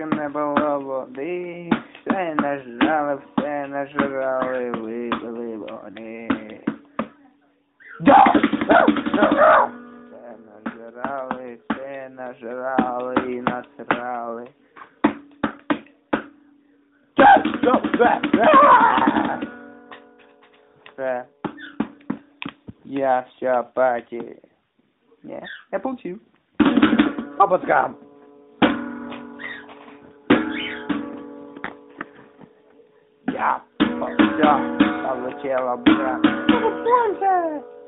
що не було води, все нажрали, все нажрали, випили вони. Все нажрали і насрали. Все. Я все апатия. Не, я получил. Опыткам. Я все получил, брат.